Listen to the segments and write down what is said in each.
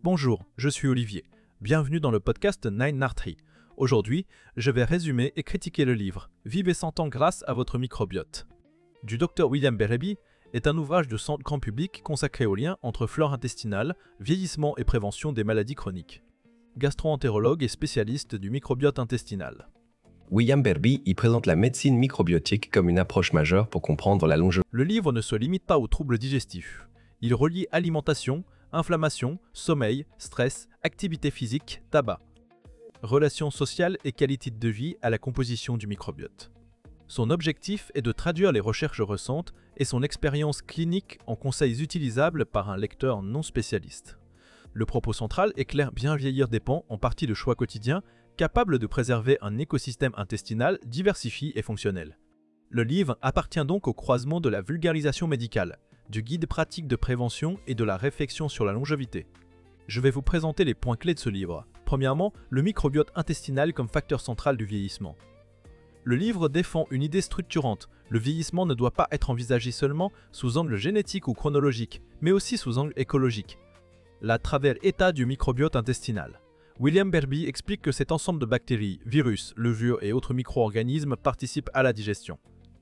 Bonjour, je suis Olivier. Bienvenue dans le podcast Nine Nartri. Aujourd'hui, je vais résumer et critiquer le livre « Vivez 100 ans grâce à votre microbiote » du Dr William Berrebi est un ouvrage de santé grand public consacré au lien entre flore intestinale, vieillissement et prévention des maladies chroniques. Gastro-entérologue et spécialiste du microbiote intestinal. William Berrebi y présente la médecine microbiotique comme une approche majeure pour comprendre la longévité. Le livre ne se limite pas aux troubles digestifs. Il relie alimentation, inflammation, sommeil, stress, activité physique, tabac, relations sociales et qualité de vie à la composition du microbiote. Son objectif est de traduire les recherches récentes et son expérience clinique en conseils utilisables par un lecteur non spécialiste. Le propos central est clair, bien vieillir dépend en partie de choix quotidiens capables de préserver un écosystème intestinal diversifié et fonctionnel. Le livre appartient donc au croisement de la vulgarisation médicale, du guide pratique de prévention et de la réflexion sur la longévité. Je vais vous présenter les points clés de ce livre. Premièrement, le microbiote intestinal comme facteur central du vieillissement. Le livre défend une idée structurante. Le vieillissement ne doit pas être envisagé seulement sous angle génétique ou chronologique, mais aussi sous angle écologique. La travers état du microbiote intestinal. William Berrebi explique que cet ensemble de bactéries, virus, levures et autres micro-organismes participent à la digestion.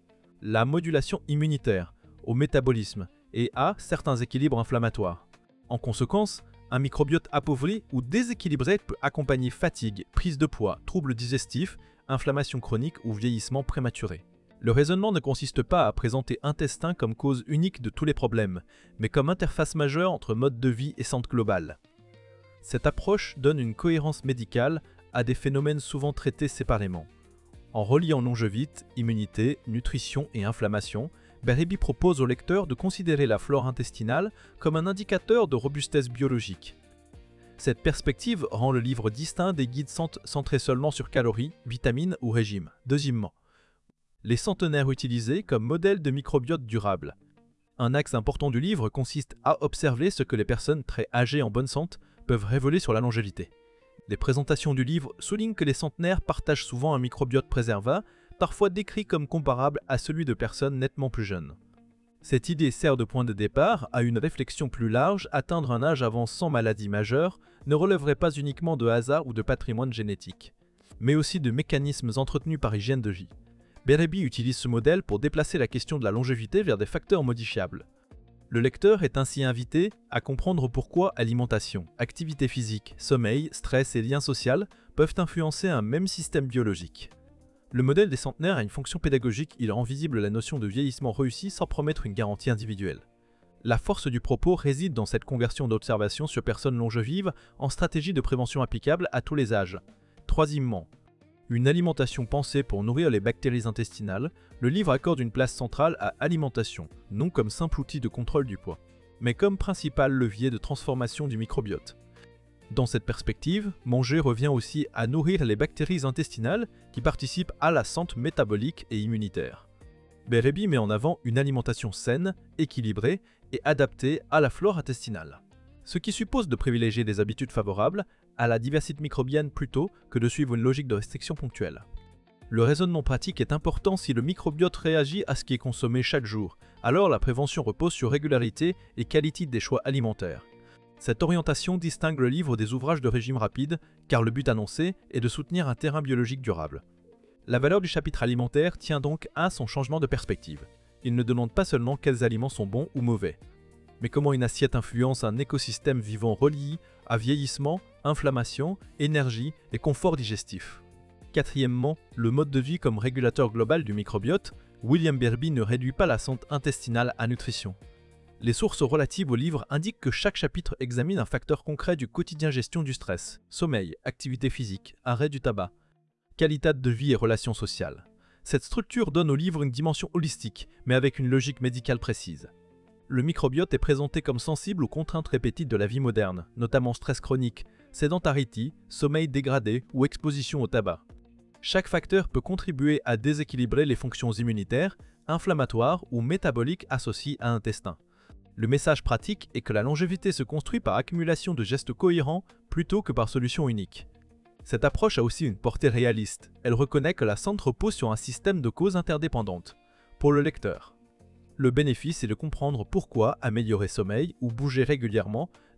La modulation immunitaire, au métabolisme et à certains équilibres inflammatoires. En conséquence, un microbiote appauvri ou déséquilibré peut accompagner fatigue, prise de poids, troubles digestifs, inflammation chronique ou vieillissement prématuré. Le raisonnement ne consiste pas à présenter intestin comme cause unique de tous les problèmes, mais comme interface majeure entre mode de vie et santé globale. Cette approche donne une cohérence médicale à des phénomènes souvent traités séparément. En reliant longévité, immunité, nutrition et inflammation, Berrebi propose au lecteur de considérer la flore intestinale comme un indicateur de robustesse biologique. Cette perspective rend le livre distinct des guides centrés seulement sur calories, vitamines ou régimes. Deuxièmement, les centenaires utilisés comme modèle de microbiote durable. Un axe important du livre consiste à observer ce que les personnes très âgées en bonne santé peuvent révéler sur la longévité. Les présentations du livre soulignent que les centenaires partagent souvent un microbiote préservé, parfois décrit comme comparable à celui de personnes nettement plus jeunes. Cette idée sert de point de départ à une réflexion plus large. Atteindre un âge avant sans maladie majeure ne relèverait pas uniquement de hasard ou de patrimoine génétique, mais aussi de mécanismes entretenus par hygiène de vie. Berrebi utilise ce modèle pour déplacer la question de la longévité vers des facteurs modifiables. Le lecteur est ainsi invité à comprendre pourquoi alimentation, activité physique, sommeil, stress et lien social peuvent influencer un même système biologique. Le modèle des centenaires a une fonction pédagogique, il rend visible la notion de vieillissement réussi sans promettre une garantie individuelle. La force du propos réside dans cette conversion d'observation sur personnes longévives en stratégie de prévention applicable à tous les âges. Troisièmement, une alimentation pensée pour nourrir les bactéries intestinales, le livre accorde une place centrale à alimentation, non comme simple outil de contrôle du poids, mais comme principal levier de transformation du microbiote. Dans cette perspective, manger revient aussi à nourrir les bactéries intestinales qui participent à la santé métabolique et immunitaire. Berrebi met en avant une alimentation saine, équilibrée et adaptée à la flore intestinale, ce qui suppose de privilégier des habitudes favorables à la diversité microbienne plutôt que de suivre une logique de restriction ponctuelle. Le raisonnement pratique est important si le microbiote réagit à ce qui est consommé chaque jour, alors la prévention repose sur régularité et qualité des choix alimentaires. Cette orientation distingue le livre des ouvrages de régime rapide, car le but annoncé est de soutenir un terrain biologique durable. La valeur du chapitre alimentaire tient donc à son changement de perspective. Il ne demande pas seulement quels aliments sont bons ou mauvais, mais comment une assiette influence un écosystème vivant relié à vieillissement, inflammation, énergie et confort digestif. Quatrièmement, le mode de vie comme régulateur global du microbiote, William Berrebi ne réduit pas la santé intestinale à nutrition. Les sources relatives au livre indiquent que chaque chapitre examine un facteur concret du quotidien: gestion du stress, sommeil, activité physique, arrêt du tabac, qualité de vie et relations sociales. Cette structure donne au livre une dimension holistique, mais avec une logique médicale précise. Le microbiote est présenté comme sensible aux contraintes répétitives de la vie moderne, notamment stress chronique, sédentarité, sommeil dégradé ou exposition au tabac. Chaque facteur peut contribuer à déséquilibrer les fonctions immunitaires, inflammatoires ou métaboliques associées à l'intestin. Le message pratique est que la longévité se construit par accumulation de gestes cohérents plutôt que par solution unique. Cette approche a aussi une portée réaliste. Elle reconnaît que la santé repose sur un système de causes interdépendantes. Pour le lecteur, le bénéfice est de comprendre pourquoi améliorer sommeil ou bouger régulièrement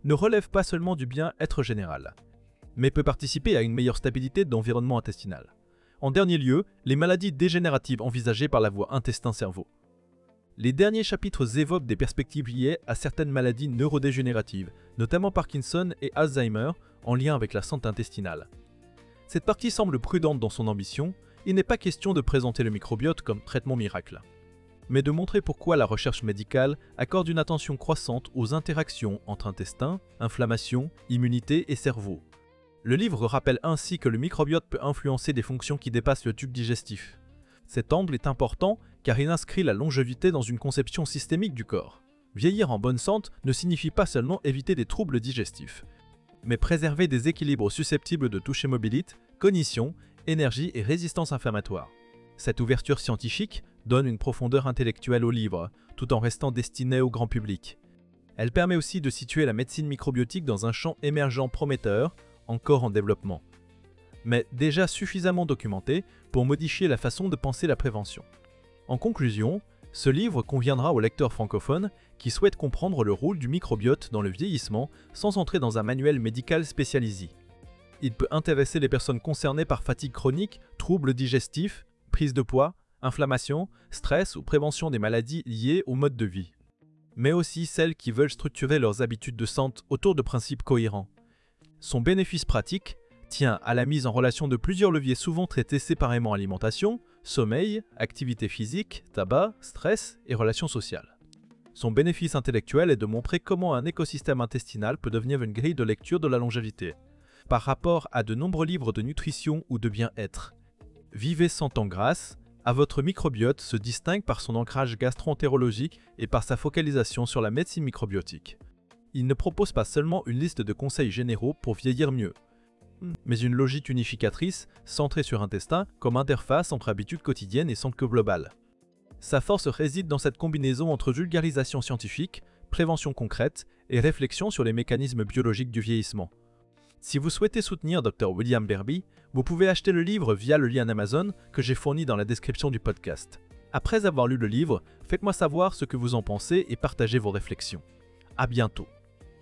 ne relève pas seulement du bien-être général, mais peut participer à une meilleure stabilité de l'environnement intestinal. En dernier lieu, les maladies dégénératives envisagées par la voie intestin-cerveau. Les derniers chapitres évoquent des perspectives liées à certaines maladies neurodégénératives, notamment Parkinson et Alzheimer, en lien avec la santé intestinale. Cette partie semble prudente dans son ambition. Il n'est pas question de présenter le microbiote comme traitement miracle, mais de montrer pourquoi la recherche médicale accorde une attention croissante aux interactions entre intestin, inflammation, immunité et cerveau. Le livre rappelle ainsi que le microbiote peut influencer des fonctions qui dépassent le tube digestif. Cet angle est important car il inscrit la longévité dans une conception systémique du corps. Vieillir en bonne santé ne signifie pas seulement éviter des troubles digestifs, mais préserver des équilibres susceptibles de toucher mobilité, cognition, énergie et résistance inflammatoire. Cette ouverture scientifique donne une profondeur intellectuelle au livre, tout en restant destinée au grand public. Elle permet aussi de situer la médecine microbiotique dans un champ émergent prometteur, encore en développement, mais déjà suffisamment documenté pour modifier la façon de penser la prévention. En conclusion, ce livre conviendra aux lecteurs francophones qui souhaitent comprendre le rôle du microbiote dans le vieillissement sans entrer dans un manuel médical spécialisé. Il peut intéresser les personnes concernées par fatigue chronique, troubles digestifs, prise de poids, inflammation, stress ou prévention des maladies liées au mode de vie, mais aussi celles qui veulent structurer leurs habitudes de santé autour de principes cohérents. Son bénéfice pratique tient à la mise en relation de plusieurs leviers souvent traités séparément: alimentation, sommeil, activité physique, tabac, stress et relations sociales. Son bénéfice intellectuel est de montrer comment un écosystème intestinal peut devenir une grille de lecture de la longévité, par rapport à de nombreux livres de nutrition ou de bien-être. Vivez sans temps grâce à votre microbiote se distingue par son ancrage gastro-entérologique et par sa focalisation sur la médecine microbiotique. Il ne propose pas seulement une liste de conseils généraux pour vieillir mieux, mais une logique unificatrice centrée sur intestin comme interface entre habitudes quotidiennes et santé globale. Sa force réside dans cette combinaison entre vulgarisation scientifique, prévention concrète et réflexion sur les mécanismes biologiques du vieillissement. Si vous souhaitez soutenir Dr William Berby, vous pouvez acheter le livre via le lien Amazon que j'ai fourni dans la description du podcast. Après avoir lu le livre, faites-moi savoir ce que vous en pensez et partagez vos réflexions. À bientôt.